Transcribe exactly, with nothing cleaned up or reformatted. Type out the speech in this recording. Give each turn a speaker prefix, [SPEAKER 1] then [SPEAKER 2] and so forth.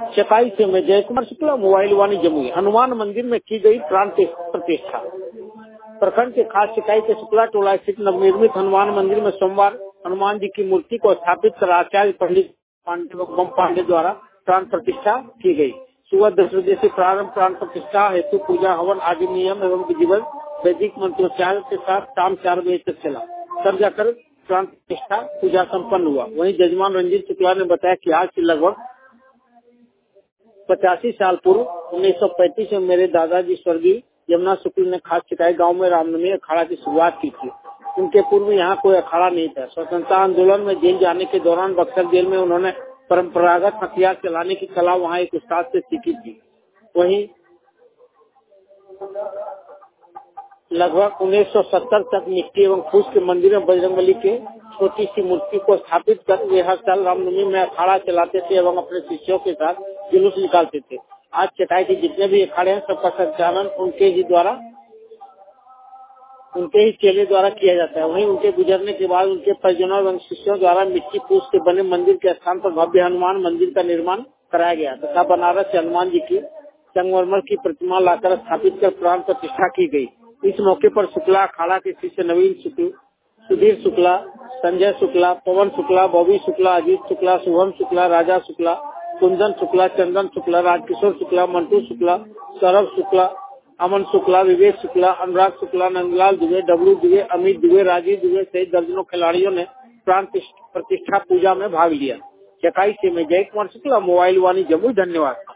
[SPEAKER 1] चकाई से में जय कुमार शुक्ला, मोबाइल वाणी जमुई। हनुमान मंदिर में की गई प्राण प्रतिष्ठा। प्रखंड के खास चकाई के शुक्ला टोला स्थित नवनिर्मित हनुमान मंदिर में सोमवार हनुमान जी की मूर्ति को स्थापित कर आचार्य पंडित पांडे बम पांडे द्वारा प्राण प्रतिष्ठा की गई। सुबह दस बजे से प्रारंभ प्राण प्रतिष्ठा हेतु पूजा हवन आदि नियम एवं विधिवत वैदिक मंत्रोच्चार के साथ शाम चार बजे तक चला। तब जाकर प्राण प्रतिष्ठा पूजा संपन्न हुआ। वहीं जजमान रंजीत शुक्ला ने बताया कि आज से लगभग पचासी साल पूर्व उन्नीस सौ पैंतीस में मेरे दादाजी स्वर्गीय यमुना शुक्ल ने खास चकाई गांव में रामनवमी अखाड़ा की शुरुआत की थी। उनके पूर्व यहाँ कोई अखाड़ा नहीं था। स्वतंत्रता आंदोलन में जेल जाने के दौरान बक्सर जेल में उन्होंने परंपरागत हथियार चलाने की कला वहाँ एक उस्ताद से सीखी थी। वहीं लगभग उन्नीस सौ सत्तर तक मिट्टी एवं फूस के मंदिर में बजरंगबली के छोटी सी मूर्ति को स्थापित कर वे हर साल रामनवमी में अखाड़ा चलाते थे एवं अपने शिष्यों के साथ जुलूस निकालते थे। आज चकाई के जितने भी अखाड़े हैं सबका संचालन उनके ही द्वारा उनके ही चेले द्वारा किया जाता है। वहीं उनके गुजरने के बाद उनके परिजनों एवं शिष्यों द्वारा मिट्टी फूस के बने मंदिर के स्थान पर भव्य हनुमान मंदिर का निर्माण कराया गया तथा बनारस से हनुमान जी की संगमरमर की प्रतिमा लाकर स्थापित कर प्राण प्रतिष्ठा की गई। इस मौके पर शुक्ला अखाड़ा के शिष्य नवीन शुक्ल, सुधीर शुक्ला, संजय शुक्ला, पवन शुक्ला, बॉबी शुक्ला, अजीत शुक्ला, शुभम शुक्ला, राजा शुक्ला, कुंदन शुक्ला, चंदन शुक्ला, राजकिशोर शुक्ला, मंटू शुक्ला, सौरभ शुक्ला, अमन शुक्ला, विवेक शुक्ला, अनुराग शुक्ला, नंदलाल दुबे, डब्लू दुबे, अमित दुबे, राजीव दुबे सहित दर्जनों खिलाड़ियों ने प्राण प्रतिष्ठा पूजा में भाग लिया। चकाई से मैं जय कुमार शुक्ला, मोबाइल वाणी जमुई। धन्यवाद।